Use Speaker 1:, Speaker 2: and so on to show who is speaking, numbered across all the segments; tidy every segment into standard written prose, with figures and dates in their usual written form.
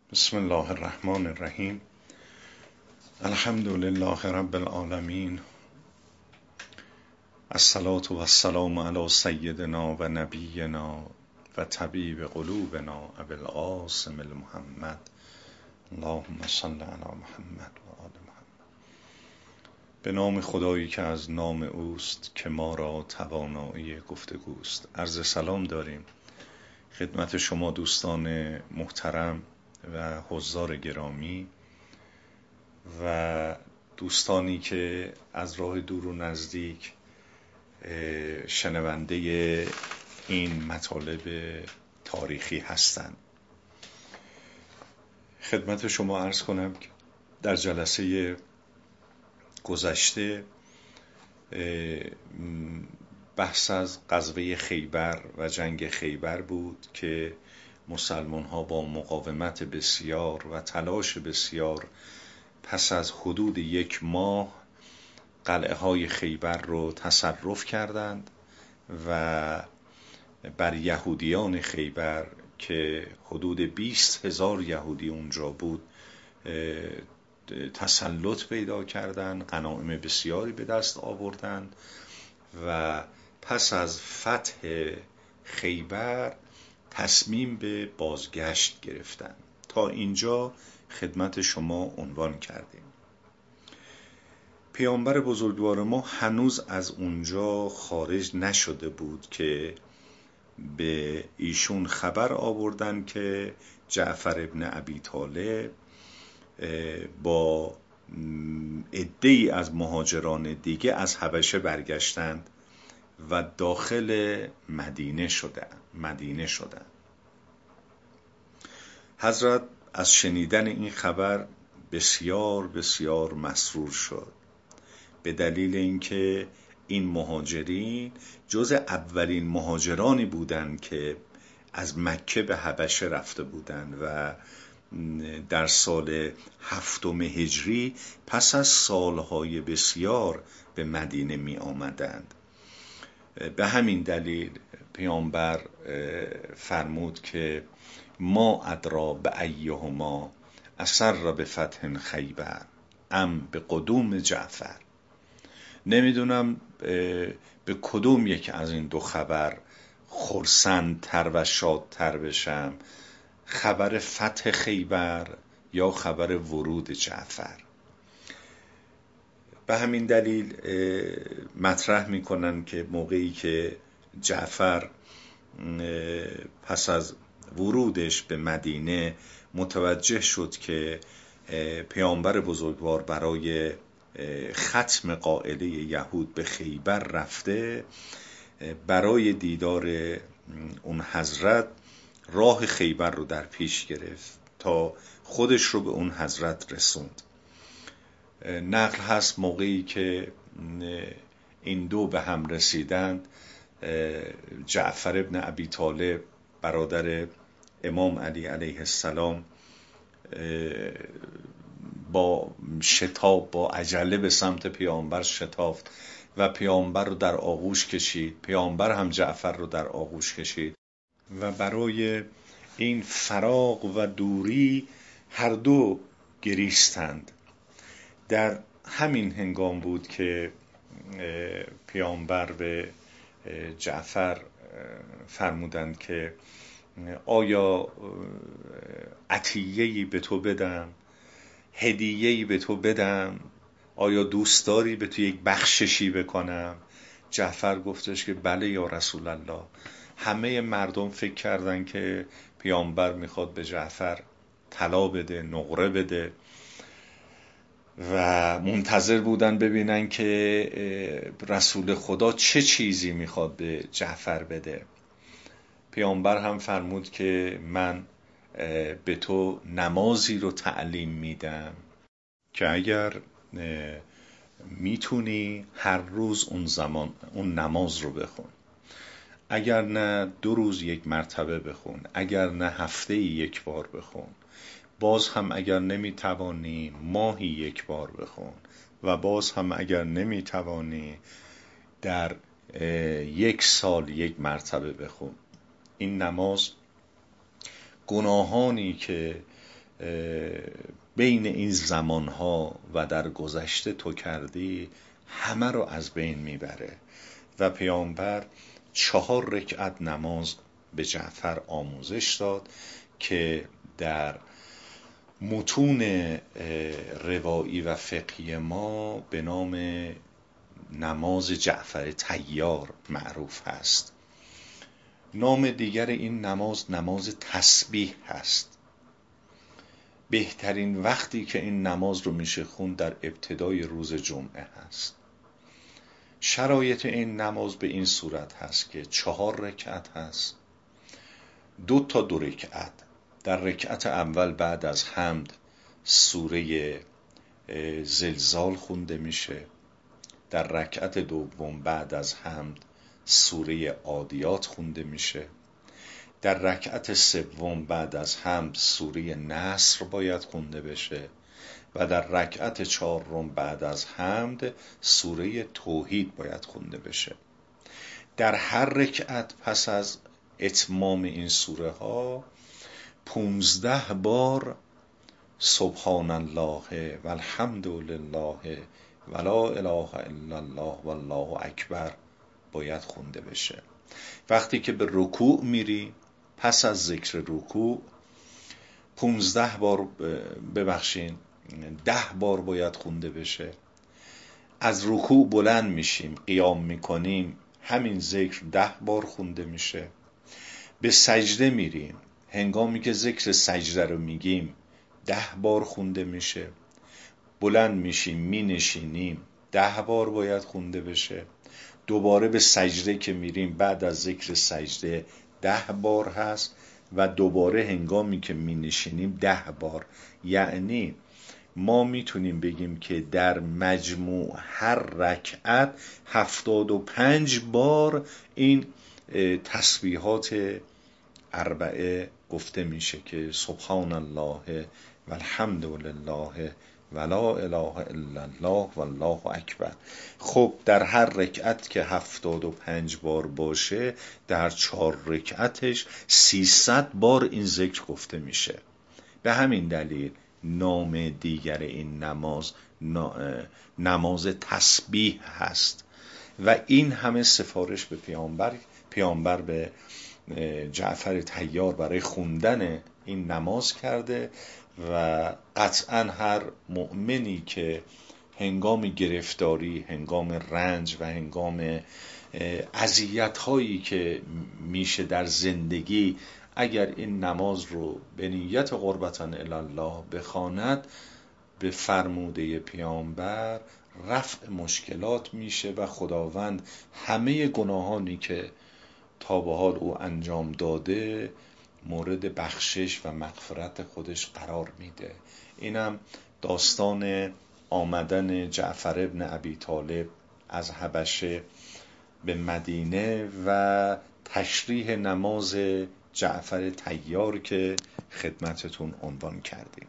Speaker 1: بسم الله الرحمن الرحیم. الحمد لله رب العالمین. الصلاة و السلام علی سیدنا و نبینا و طبیب قلوبنا ابی القاسم المحمد. اللهم صل علی محمد و آل محمد. به نام خدایی که از نام اوست که ما را توانایی گفتگوست. عرض سلام داریم خدمت شما دوستان محترم و حضار گرامی و دوستانی که از راه دور و نزدیک شنونده این مطالب تاریخی هستند. خدمت شما عرض کنم که در جلسه گذشته بحث از غزوه خیبر و جنگ خیبر بود که مسلمان ها با مقاومت بسیار و تلاش بسیار پس از حدود 1 ماه قلعه های خیبر رو تصرف کردند و بر یهودیان خیبر که حدود 20,000 یهودی اونجا بود تسلط پیدا کردند، غنایم بسیاری به دست آوردند و پس از فتح خیبر تصمیم به بازگشت گرفتند. تا اینجا خدمت شما عنوان کردیم. پیامبر بزرگوار ما هنوز از اونجا خارج نشده بود که به ایشون خبر آوردن که جعفر ابن ابی طالب با عده‌ای از مهاجران دیگه از حبشه برگشتند و داخل مدینه شدند. حضرت از شنیدن این خبر بسیار بسیار مسرور شد، به دلیل اینکه این مهاجرین جز اولین مهاجرانی بودند که از مکه به حبشه رفته بودند و در سال 7 هجری پس از سالهای بسیار به مدینه می آمدند. به همین دلیل پیامبر فرمود که ما ادرا به ایهما اسر به فتح خیبر ام به قدوم جعفر. نمیدونم به کدوم یک از این دو خبر خرسندتر و شادتر بشم، خبر فتح خیبر یا خبر ورود جعفر. به همین دلیل مطرح میکنن که موقعی که جعفر پس از ورودش به مدینه متوجه شد که پیامبر بزرگوار برای ختم قائله یهود به خیبر رفته، برای دیدار اون حضرت راه خیبر رو در پیش گرفت تا خودش رو به اون حضرت رسوند. نقل هست موقعی که این دو به هم رسیدند، جعفر ابن ابی طالب برادر امام علی علیه السلام با شتاب با عجله به سمت پیامبر شتافت و پیامبر رو در آغوش کشید، پیامبر هم جعفر رو در آغوش کشید و برای این فراق و دوری هر دو گریستند. در همین هنگام بود که پیامبر به جعفر فرمودند که آیا عطیه‌ای به تو بدم، هدیه‌ای به تو بدم، آیا دوست داری به تو یک بخششی بکنم؟ جعفر گفتش که بله یا رسول الله. همه مردم فکر کردن که پیامبر میخواد به جعفر طلا بده، نقره بده و منتظر بودن ببینن که رسول خدا چه چیزی میخواد به جعفر بده. پیامبر هم فرمود که من به تو نمازی رو تعلیم میدم که اگر میتونی هر روز اون نماز رو بخون، اگر نه 2 روز 1 مرتبه بخون، اگر نه هفته 1 بار بخون، باز هم اگر نمیتوانی ماهی 1 بار بخون و باز هم اگر نمیتوانی در 1 سال 1 مرتبه بخون. این نماز گناهانی که بین این زمانها و در گذشته تو کردی همه رو از بین میبره و پیامبر 4 رکعت نماز به جعفر آموزش داد که در متون روایی و فقهی ما به نام نماز جعفر طیار معروف هست. نام دیگر این نماز نماز تسبیح هست. بهترین وقتی که این نماز رو میشه خوند در ابتدای روز جمعه هست. شرایط این نماز به این صورت هست که 4 رکعت هست، 2 تا 2 رکعت. در رکعت اول بعد از حمد سوره زلزال خونده میشه، در رکعت دوم بعد از حمد سوره عادیات خونده میشه، در رکعت سوم بعد از حمد سوره نصر باید خونده بشه و در رکعت چهارم بعد از حمد سوره توحید باید خونده بشه. در هر رکعت پس از اتمام این سوره ها 15 بار سبحان الله و الحمد لله و لا اله الا الله و الله اکبر باید خونده بشه. وقتی که به رکوع میری پس از ذکر رکوع 15 بار 10 بار باید خونده بشه. از رکوع بلند میشیم قیام میکنیم همین ذکر 10 بار خونده میشه. به سجده میریم هنگامی که ذکر سجده رو میگیم 10 بار خونده میشه. بلند میشیم مینشینیم 10 بار باید خونده بشه. دوباره به سجده که میریم بعد از ذکر سجده 10 بار هست و دوباره هنگامی که مینشینیم 10 بار. یعنی ما میتونیم بگیم که در مجموع هر رکعت 75 بار این تسبیحات اربعه گفته میشه که سبحان الله و الحمد لله و لا اله الا الله و الله اکبر. خب در هر رکعت که 75 بار باشه در 4 رکعتش 300 بار این ذکر گفته میشه. به همین دلیل نام دیگر این نماز تسبیح هست و این همه سفارش به پیامبر به جعفر طیار برای خوندن این نماز کرده و قطعا هر مؤمنی که هنگام گرفتاری، هنگام رنج و هنگام اذیت‌هایی که میشه در زندگی اگر این نماز رو به نیت قربتاً الی الله بخواند به فرموده پیامبر رفع مشکلات میشه و خداوند همه گناهانی که تا به حال او انجام داده مورد بخشش و مغفرت خودش قرار میده. اینم داستان آمدن جعفر ابن ابی طالب از حبشه به مدینه و تشریح نماز جعفر طیار که خدمتتون عنوان کردیم.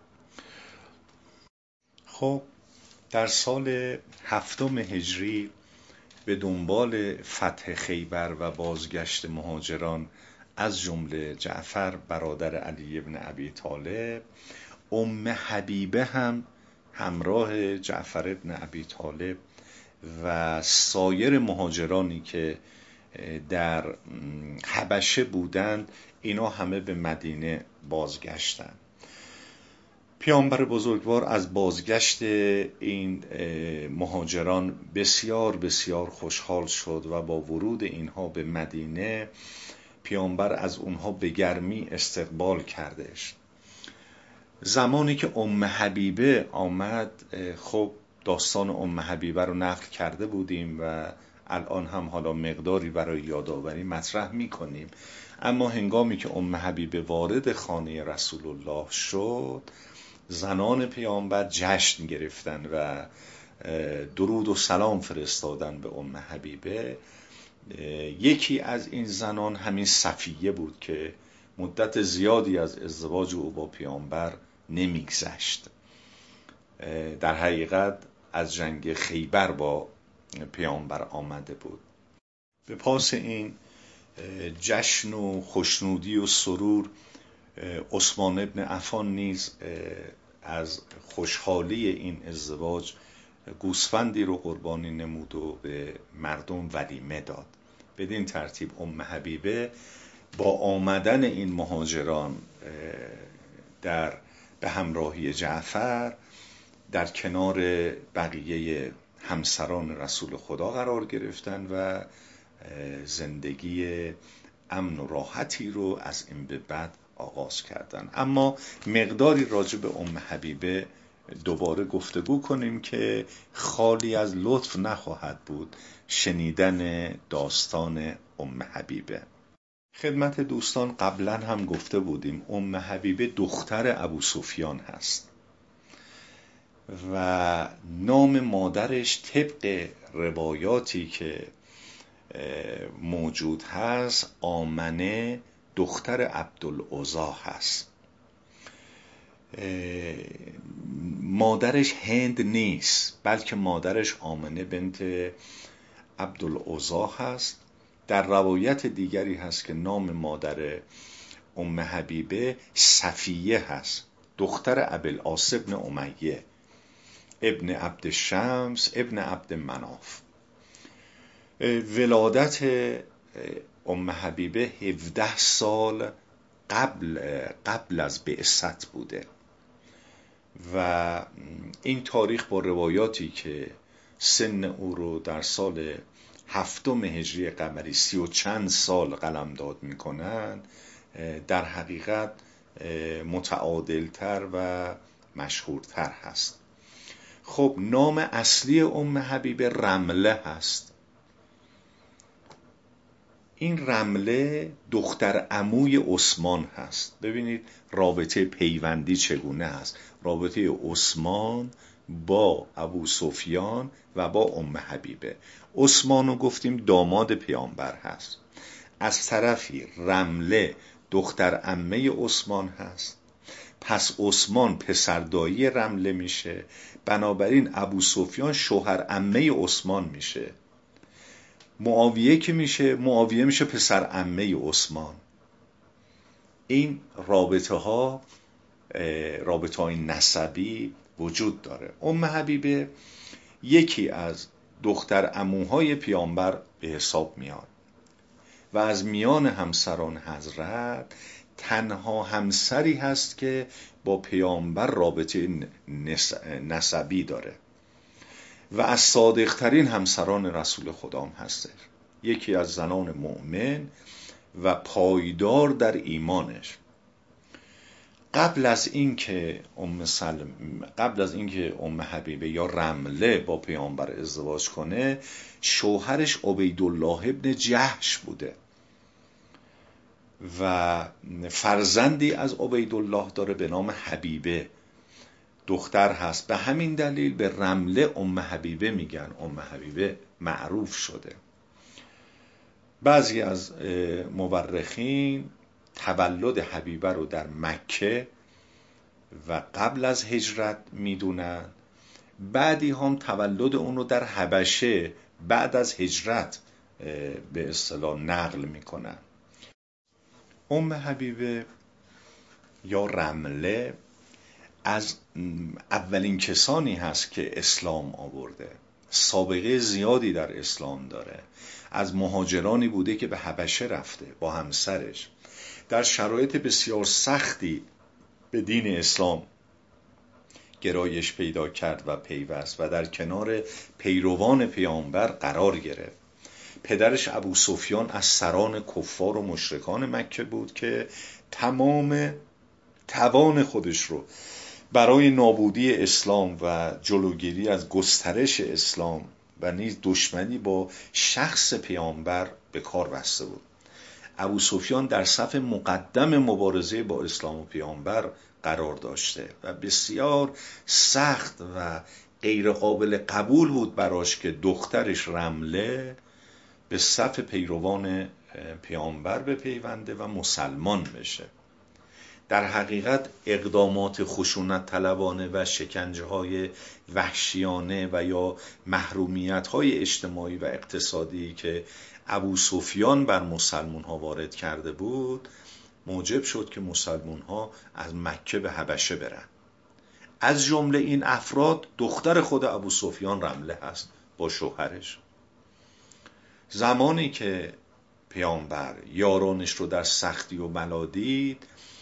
Speaker 1: خب در سال 7 هجری به دنبال فتح خیبر و بازگشت مهاجران از جمله جعفر برادر علی ابن ابی طالب، ام حبیبه هم همراه جعفر ابن ابی طالب و سایر مهاجرانی که در حبشه بودند اینا همه به مدینه بازگشتند. پیامبر بزرگوار از بازگشت این مهاجران بسیار بسیار خوشحال شد و با ورود اینها به مدینه پیامبر از اونها به گرمی استقبال کردش. زمانی که ام حبیبه آمد، خب داستان ام حبیبه رو نقل کرده بودیم و الان هم حالا مقداری برای یادآوری مطرح میکنیم، اما هنگامی که ام حبیبه وارد خانه رسول الله شد زنان پیامبر جشن گرفتن و درود و سلام فرستادن به ام حبیبه. یکی از این زنان همین صفیه بود که مدت زیادی از ازدواج او با پیامبر نمیگذشت. در حقیقت از جنگ خیبر با پیامبر آمده بود. به پاس این جشن و خوشنودی و سرور عثمان ابن عفان نیز از خوشحالی این ازدواج گوسفندی رو قربانی نمود و به مردم ولیمه داد. بدین ترتیب حبیبه با آمدن این مهاجران به همراهی جعفر در کنار بقیه همسران رسول خدا قرار گرفتن و زندگی امن و راحتی رو از این به بعد آغاز کردن. اما مقداری راجع به حبیبه دوباره گفتگو کنیم که خالی از لطف نخواهد بود شنیدن داستان حبیبه. خدمت دوستان قبلا هم گفته بودیم حبیبه دختر ابوسفیان هست و نام مادرش طبق روایاتی که موجود هست آمنه دختر عبدالعزا هست. مادرش هند نیست، بلکه مادرش آمنه بنت عبدالعزا هست. در روایت دیگری هست که نام مادر حبیبه صفیه هست، دختر ابوالعاص ابن امیه ابن عبد شمس ابن عبد مناف. ولادت حبیبه 17 سال قبل از بعثت بوده و این تاریخ با روایاتی که سن او رو در سال 7 هجری قمری 30 و چند سال قلمداد میکنن در حقیقت متعادلتر و مشهورتر هست. خب نام اصلی حبیبه رمله هست. این رمله دختر عموی عثمان هست. ببینید رابطه پیوندی چگونه هست، رابطه عثمان با ابوسفیان و با حبیبه. عثمانو گفتیم داماد پیامبر هست، از طرفی رمله دختر عمه عثمان هست، پس عثمان پسردایی رمله میشه، بنابراین ابوسفیان شوهر عمه عثمان میشه. معاویه که میشه، معاویه میشه پسر عمه عثمان. این رابطه های نسبی وجود داره. حبیبه یکی از دختر عموهای پیامبر به حساب میاد و از میان همسران حضرت تنها همسری هست که با پیامبر رابطه نسبی داره و از صادقترین همسران رسول خدا هم هستش. یکی از زنان مؤمن و پایدار در ایمانش. قبل از اینکه حبیبه یا رمله با پیامبر ازدواج کنه، شوهرش عبیدالله ابن جحش بوده و فرزندی از عبیدالله داره به نام حبیبه، دختر هست. به همین دلیل به رمله حبیبه میگن، حبیبه معروف شده. بعضی از مورخین تولد حبیبه رو در مکه و قبل از هجرت میدونن، بعدی هم تولد اون رو در حبشه بعد از هجرت به اصطلاح نقل میکنن. حبیبه یا رمله از اولین کسانی هست که اسلام آورده، سابقه زیادی در اسلام داره. از مهاجرانی بوده که به حبشه رفته با همسرش، در شرایط بسیار سختی به دین اسلام گرایش پیدا کرد و پیوست و در کنار پیروان پیامبر قرار گرفت. پدرش ابوسفیان از سران کفار و مشرکان مکه بود که تمام توان خودش رو برای نابودی اسلام و جلوگیری از گسترش اسلام و نیز دشمنی با شخص پیامبر به کار بسته بود. ابوسفیان در صف مقدم مبارزه با اسلام و پیامبر قرار داشته و بسیار سخت و غیر قابل قبول بود براش که دخترش رمله به صف پیروان پیامبر بپیونده و مسلمان بشه. در حقیقت اقدامات خشونت طلبانه و شکنجه های وحشیانه و یا محرومیت های اجتماعی و اقتصادی که ابوسفیان بر مسلمان ها وارد کرده بود موجب شد که مسلمون ها از مکه به حبشه برن. از جمله این افراد دختر خود ابو سفیان رمله هست با شوهرش. زمانی که پیامبر یارانش رو در سختی و بلا دید،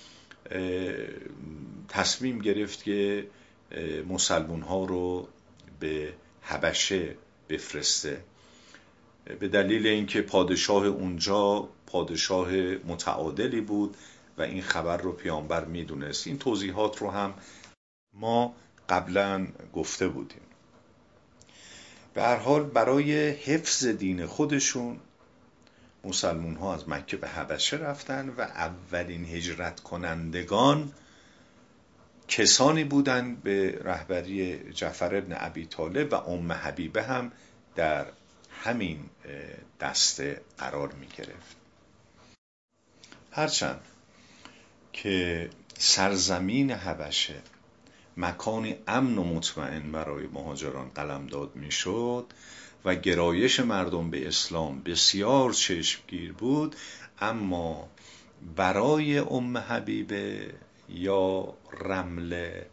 Speaker 1: تصمیم گرفت که مسلمون ها رو به حبشه بفرسته، به دلیل اینکه پادشاه اونجا پادشاه متعادلی بود و این خبر رو پیامبر میدونست. این توضیحات رو هم ما قبلا گفته بودیم. به هر حال برای حفظ دین خودشون مسلمون ها از مکه به حبشه رفتن و اولین هجرت کنندگان کسانی بودند به رهبری جعفر ابن ابی طالب و ام حبیبه هم در همین دسته قرار می گرفت. هرچند که سرزمین حبشه مکانی امن و مطمئن برای مهاجران قلمداد می شد و گرایش مردم به اسلام بسیار چشمگیر بود، اما برای ام حبیبه یا رمله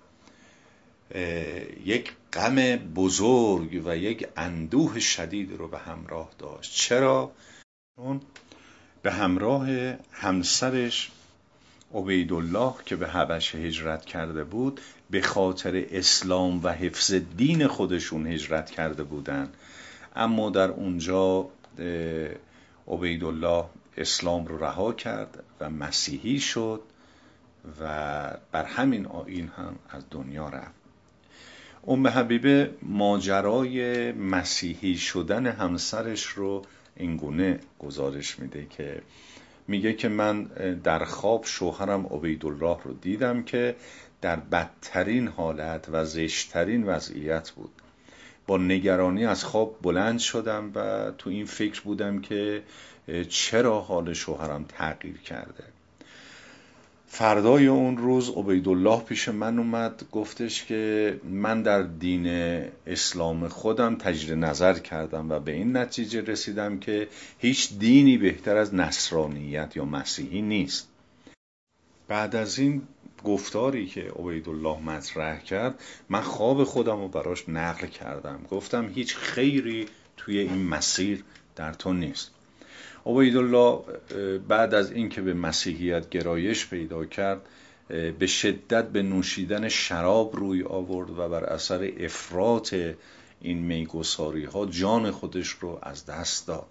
Speaker 1: یک غم بزرگ و یک اندوه شدید رو به همراه داشت. چرا؟ چون به همراه همسرش عبیدالله که به حبشه هجرت کرده بود، به خاطر اسلام و حفظ دین خودشون هجرت کرده بودند، اما در اونجا عبیدالله اسلام رو رها کرد و مسیحی شد و بر همین آیین هم از دنیا رفت. ام حبیبه ماجرای مسیحی شدن همسرش رو اینگونه گزارش میده که میگه که من در خواب شوهرم عبیدالله رو دیدم که در بدترین حالت و زشترین وضعیت بود. با نگرانی از خواب بلند شدم و تو این فکر بودم که چرا حال شوهرم تغییر کرده. فردای اون روز عبیدالله پیش من اومد، گفتش که من در دین اسلام خودم تجدید نظر کردم و به این نتیجه رسیدم که هیچ دینی بهتر از نصرانیت یا مسیحی نیست. بعد از این گفتاری که عبیدالله مطرح کرد، من خواب خودم رو براش نقل کردم. گفتم هیچ خیری توی این مسیر در تو نیست. عبیدالله بعد از اینکه به مسیحیت گرایش پیدا کرد، به شدت به نوشیدن شراب روی آورد و بر اثر افراط این میگساری ها جان خودش رو از دست داد.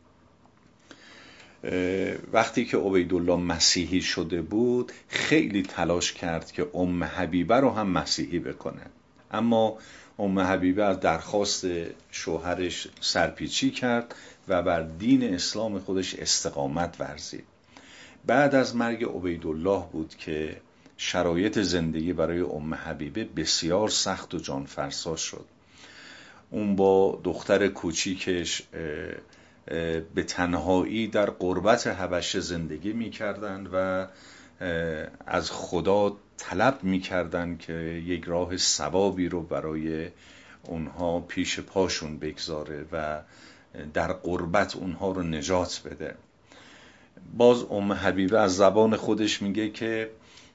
Speaker 1: وقتی که عبیدالله مسیحی شده بود، خیلی تلاش کرد که ام حبیبه رو هم مسیحی بکنه، اما ام حبیبه از درخواست شوهرش سرپیچی کرد و بر دین اسلام خودش استقامت ورزید. بعد از مرگ عبیدالله بود که شرایط زندگی برای ام حبیبه بسیار سخت و جانفرسا شد. اون با دختر کوچیکش به تنهایی در غربت حبشه زندگی می‌کردند و از خدا طلب می‌کردند که یک راه ثوابی رو برای اونها پیش پاشون بگذاره و در غربت اونها رو نجات بده. باز ام حبیبه از زبان خودش میگه که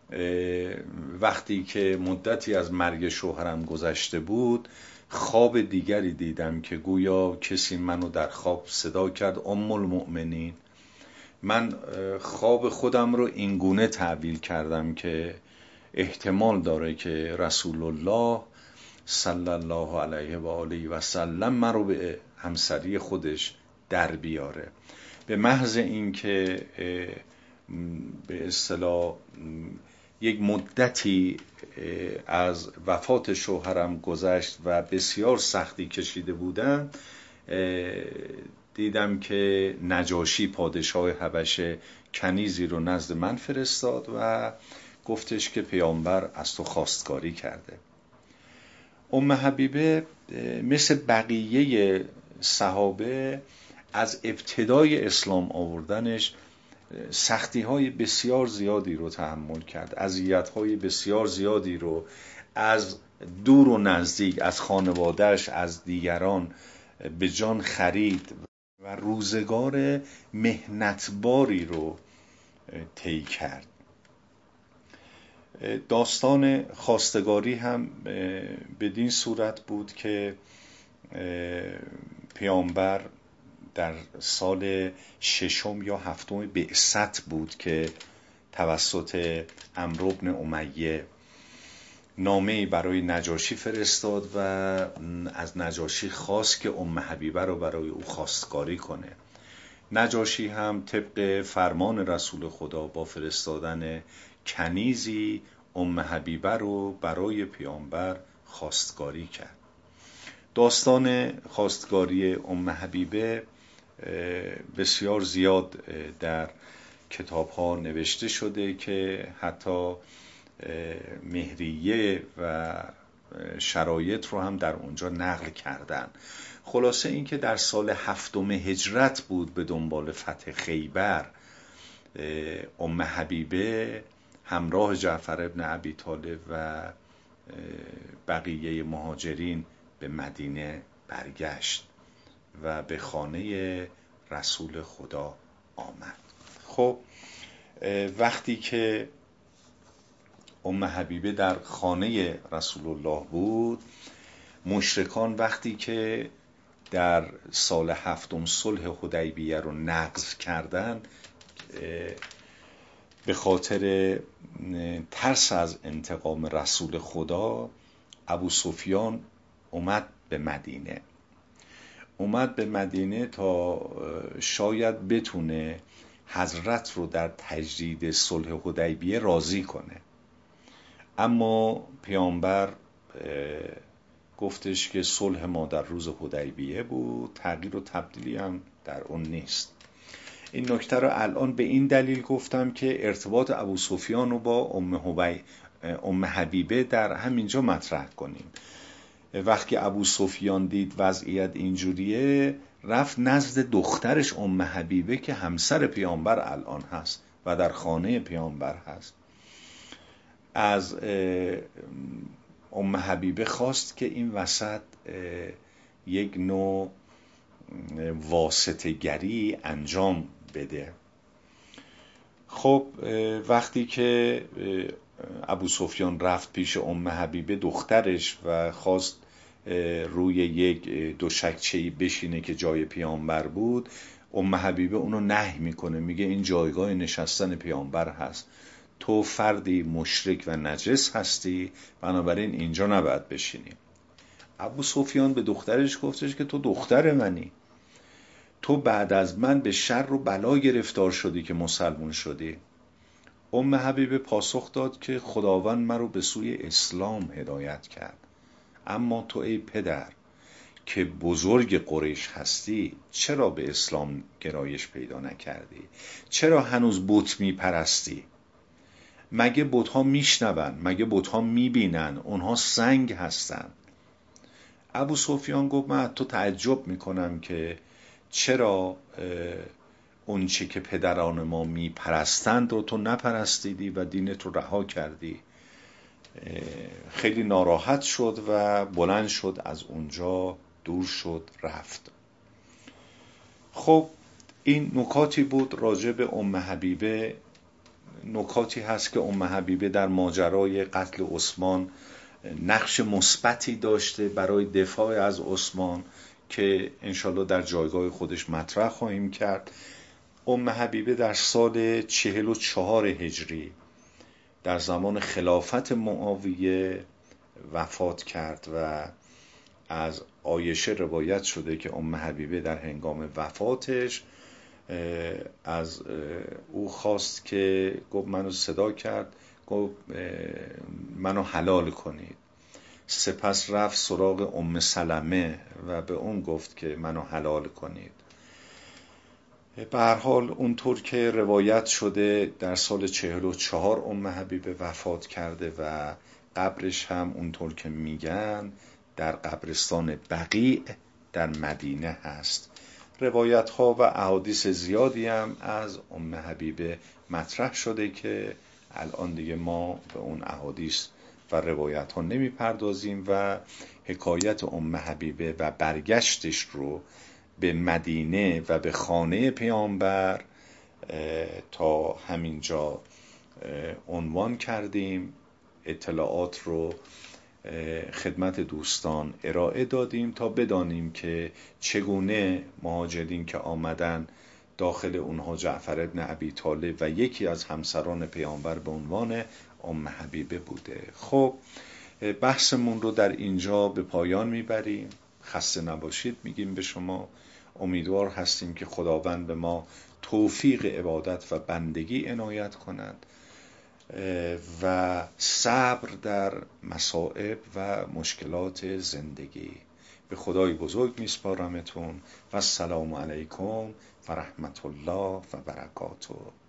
Speaker 1: وقتی که مدتی از مرگ شوهرم گذشته بود، خواب دیگری دیدم که گویا کسی منو در خواب صدا کرد ام المؤمنین. من خواب خودم رو اینگونه تعبیر کردم که احتمال داره که رسول الله صلی الله علیه و آله و سلم من رو به همسری خودش در بیاره. به محض اینکه به اصطلاح یک مدتی از وفات شوهرم گذشت و بسیار سختی کشیده بودم، دیدم که نجاشی پادشاه حبشه کنیزی رو نزد من فرستاد و گفتش که پیامبر از تو خواستگاری کرده. ام حبیبه مثل بقیه صحابه از ابتدای اسلام آوردنش سختی‌های بسیار زیادی رو تحمل کرد، اذیت‌های بسیار زیادی رو از دور و نزدیک، از خانواده‌اش، از دیگران به جان خرید و روزگار محنتباری رو طی کرد. داستان خواستگاری هم بدین صورت بود که پیامبر در سال 6 یا 7 بعثت بود که توسط عمرو بن امیه نامه‌ای برای نجاشی فرستاد و از نجاشی خواست که حبیبه رو برای او خواستگاری کنه. نجاشی هم طبق فرمان رسول خدا با فرستادن کنیزی حبیبه رو برای پیامبر خواستگاری کرد. داستان خواستگاری حبیبه بسیار زیاد در کتاب‌ها نوشته شده که حتی مهریه و شرایط رو هم در اونجا نقل کردن. خلاصه این که در سال 7 هجرت بود به دنبال فتح خیبر حبیبه همراه جعفر ابن ابی طالب و بقیه مهاجرین به مدینه برگشت و به خانه رسول خدا آمد. خب وقتی که حبیبه در خانه رسول الله بود، مشرکان وقتی که در سال 7 صلح حدیبیه رو نقض کردن، به خاطر ترس از انتقام رسول خدا ابو سفیان اومد به مدینه تا شاید بتونه حضرت رو در تجدید صلح حدیبیه راضی کنه. اما پیامبر گفتش که صلح ما در روز حدیبیه بود، تغییر و تبدیلی هم در اون نیست. این نکته رو الان به این دلیل گفتم که ارتباط ابو سفیان رو با حبیبه در همینجا مطرح کنیم. وقتی ابو سفیان دید وضعیت اینجوریه، رفت نزد دخترش حبیبه که همسر پیامبر الان هست و در خانه پیامبر هست. از حبیبه خواست که این وسط یک نوع واسطه گری انجام بده. خب وقتی که ابو سفیان رفت پیش حبیبه دخترش و خواست روی یک دوشکچه‌ای بشینه که جای پیامبر بود، حبیبه اونو نهی میکنه، میگه این جایگاه نشستن پیامبر هست، تو فردی مشرک و نجس هستی، بنابراین اینجا نباید بشینی. ابو سفیان به دخترش گفتش که تو دختر منی، تو بعد از من به شر و بلا گرفتار شدی که مسلمون شدی. حبیبه پاسخ داد که خداوند مرا به سوی اسلام هدایت کرد، اما تو ای پدر که بزرگ قریش هستی چرا به اسلام گرایش پیدا نکردی؟ چرا هنوز بت میپرستی؟ مگه بت‌ها میشنون؟ مگه بت‌ها میبینن؟ اونها سنگ هستن. ابو سفیان گفت من تو تعجب میکنم که چرا اون چه که پدران ما میپرستند رو تو نپرستیدی و دینت رو رها کردی. خیلی ناراحت شد و بلند شد، از اونجا دور شد رفت. خب این نکاتی بود راجع به حبیبه. نکاتی هست که حبیبه در ماجرای قتل عثمان نقش مثبتی داشته برای دفاع از عثمان که انشالله در جایگاه خودش مطرح خواهیم کرد. حبیبه در سال 44 هجری در زمان خلافت معاویه وفات کرد و از عایشه روایت شده که حبیبه در هنگام وفاتش از او خواست که گفت منو صدا کرد، گفت منو حلال کنید. سپس رفت سراغ سلمه و به اون گفت که منو حلال کنید. به هر حال اونطور که روایت شده در سال 44 حبیبه وفات کرده و قبرش هم اونطور که میگن در قبرستان بقیع در مدینه هست. روایت ها و احادیث زیادی هم از حبیبه مطرح شده که الان دیگه ما به اون احادیث و روایت ها نمی پردازیم و حکایت حبیبه و برگشتش رو به مدینه و به خانه پیامبر تا همینجا عنوان کردیم، اطلاعات رو خدمت دوستان ارائه دادیم تا بدانیم که چگونه مهاجرین که آمدن داخل اونها جعفر ابن ابی طالب و یکی از همسران پیامبر به عنوان ام حبیبه بوده. خب بحثمون رو در اینجا به پایان میبریم. خسته نباشید میگیم به شما. امیدوار هستیم که خداوند به ما توفیق عبادت و بندگی عنایت کند و صبر در مصائب و مشکلات زندگی. به خدای بزرگ میسپارمتون و السلام علیکم و رحمت الله و برکاته.